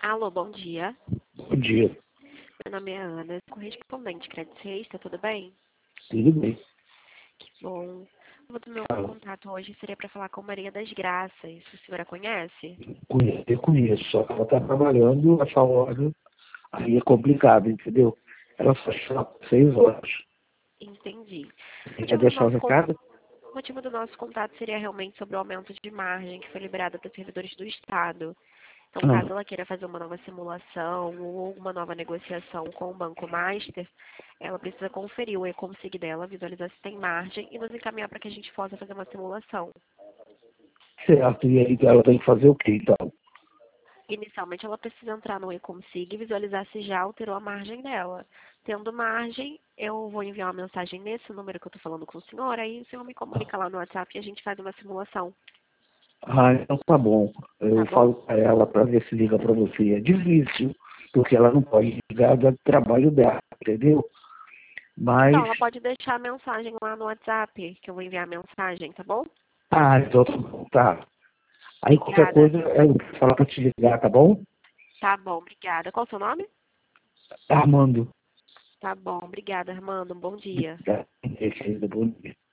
Alô, bom dia. Bom dia, Meu nome é Ana, correspondente Credit Suisse, tá tudo bem? tudo bem? Que bom. O meu Fala. contato hoje seria para falar com Maria das Graças. A senhora conhece? Eu conheço, só que ela está trabalhando essa hora, aí é complicado, entendeu? Ela só chega às 6 horas. Entendi. O Você quer motivo do deixar o nosso, recado? o motivo do nosso contato seria realmente sobre o aumento de margem que foi liberado para os servidores do Estado. Então, caso Ah, ela queira fazer uma nova simulação ou uma nova negociação com o Banco Master, ela precisa conferir o e-consig dela, visualizar se tem margem e nos encaminhar para que a gente possa fazer uma simulação. certo, e aí ela tem que fazer o quê, então? Inicialmente, ela precisa entrar no e-consig e visualizar se já alterou a margem dela. Tendo margem, eu vou enviar uma mensagem nesse número que eu estou falando com o senhor, aí o senhor me comunica lá no WhatsApp e a gente faz uma simulação, Ah, então tá bom. tá Eu bom? falo para ela para ver se liga para você. É difícil, porque ela não pode ligar do trabalho dela, entendeu? Então, Mas, ela pode deixar a mensagem lá no WhatsApp, que eu vou enviar a mensagem, tá bom? então tá bom, tá. Aí qualquer Obrigada. coisa, eu vou falar para te ligar, tá bom? Tá bom, obrigada. Qual o seu nome? Armando. Tá bom, obrigada, Armando. Um bom dia. Tá, bom dia.